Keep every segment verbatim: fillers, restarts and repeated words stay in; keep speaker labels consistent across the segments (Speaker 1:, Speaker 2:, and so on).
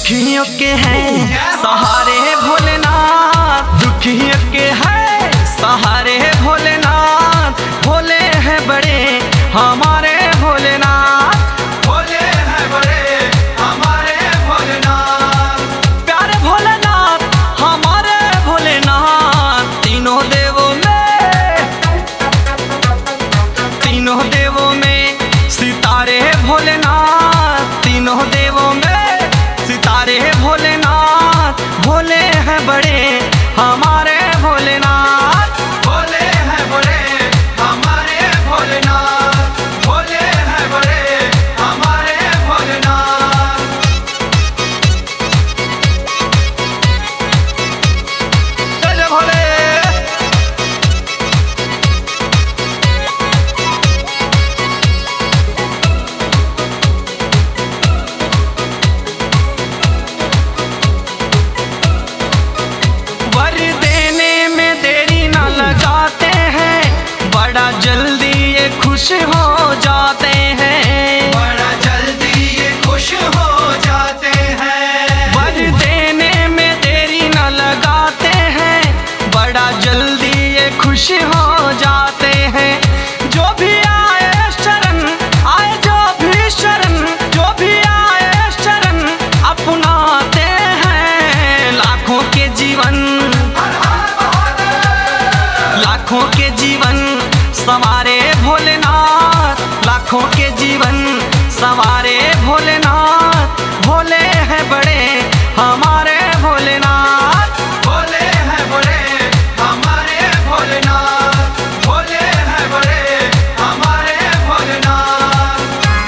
Speaker 1: दुखियों के हैं सहारे भोलेनाथ, दुखियों के हैं सहारे भोलेनाथ, भोले हैं बड़े हमारे भोलेनाथ,
Speaker 2: भोले हैं बड़े हमारे भोलेनाथ,
Speaker 1: प्यारे भोलेनाथ हमारे भोलेनाथ। तीनों देवों में तीनों देवों में सितारे भोलेनाथ, तीनों देवों में सितारे भोलेनाथ, भोले हैं बड़े हमारे भोलेनाथ,
Speaker 2: भोले हैं बड़े हमारे भोलेनाथ, भोले हैं बड़े हमारे भोलेनाथ।
Speaker 1: जय जय भोले। वर देने में देरी न लगाते हैं, बड़ा जल्दी ये खुश हो जाते हैं,
Speaker 2: बड़ा जल्दी ये खुश हो जाते हैं,
Speaker 1: वर देने में देरी न लगाते हैं, बड़ा जल्दी ये खुश हो जाते हैं। जो भी आए शरण आए, जो भी शरण, जो भी आए शरण अपनाते हैं, लाखों के जीवन लाखों के जीवन सवारे भोलेनाथ, लाखों के जीवन सवारे भोलेनाथ, भोले हैं बड़े हमारे भोलेनाथ,
Speaker 2: भोले हैं बड़े हमारे भोलेनाथ, भोले हैं बड़े हमारे भोलेनाथ।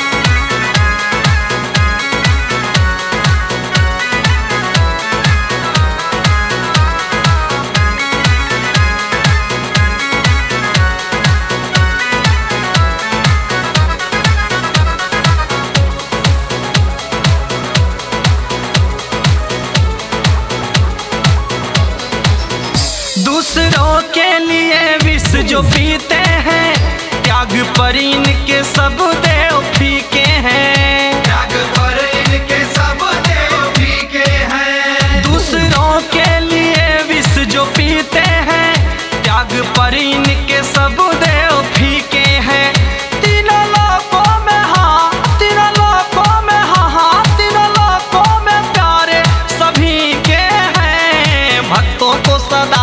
Speaker 1: दूसरों के लिए विष जो पीते हैं, त्याग पर इनके सब देव फीके हैं,
Speaker 2: त्याग पर इनके सब देव फीके हैं,
Speaker 1: दूसरों के लिए विष जो पीते हैं, त्याग पर इनके सब देव फीके हैं। तीनों लोकों में हाँ, तीनों लोकों में हाँ हाँ, तीनों लोकों में प्यारे सभी के हैं, भक्तों को सदा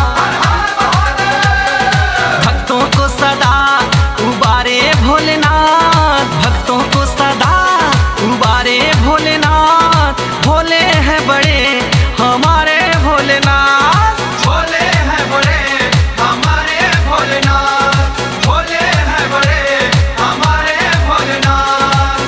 Speaker 1: भक्तों को सदा उबारे भोलेनाथ, भक्तों को सदा उबारे भोलेनाथ, भोले हैं बड़े हमारे भोलेनाथ,
Speaker 2: भोले हैं बड़े हमारे भोलेनाथ, भोले हैं बड़े हमारे भोलेनाथ।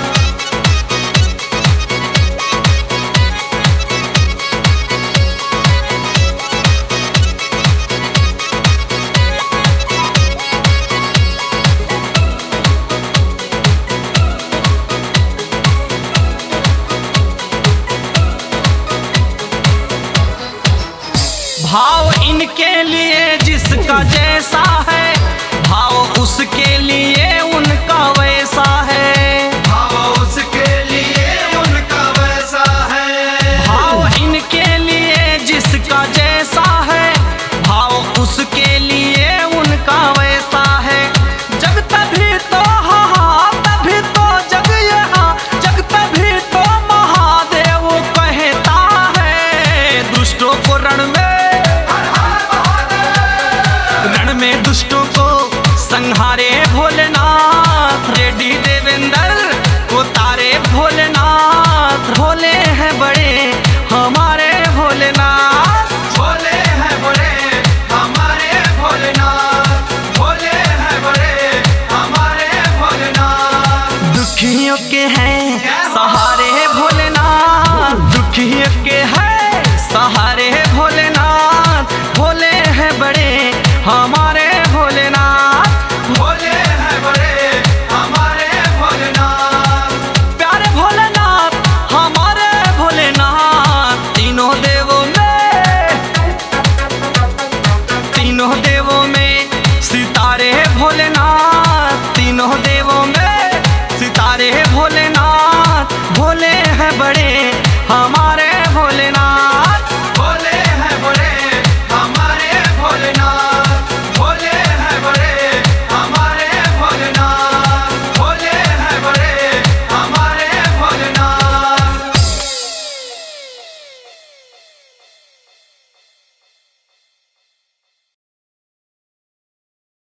Speaker 1: भाव इनके लिए जिसका जैसा है, भाव उसके लिए उनका वैसा है,
Speaker 2: भाव उसके लिए उनका वैसा है,
Speaker 1: भाव इनके लिए जिसका जैसा है, भाव उसके लिए उनका वैसा है। जग तभी तो हाँ हाँ, तभी तो जग यहाँ, जग तभी तो महादेव कहता है, दुष्टों को रण में रण में दुष्टों को संहारे भोलेनाथ, रेड्डी देवेंद्र को तारे भोलेनाथ, भोले हैं बड़े हमारे भोलेनाथ,
Speaker 2: भोले हैं बड़े हमारे भोलेनाथ, भोले हैं बड़े हमारे भोलेनाथ।
Speaker 1: दुखियों के हैं सहारे भोलेनाथ, दुखियों के हैं सहारे भोलेनाथ, भोले हैं बड़े हमारे भोलेनाथ,
Speaker 2: भोले हैं बड़े हमारे भोलेनाथ,
Speaker 1: प्यारे भोलेनाथ हमारे भोलेनाथ। तीनों देवों में तीनों देवों में सितारे भोलेनाथ, तीनों देवों में सितारे भोलेनाथ, भोले हैं बड़े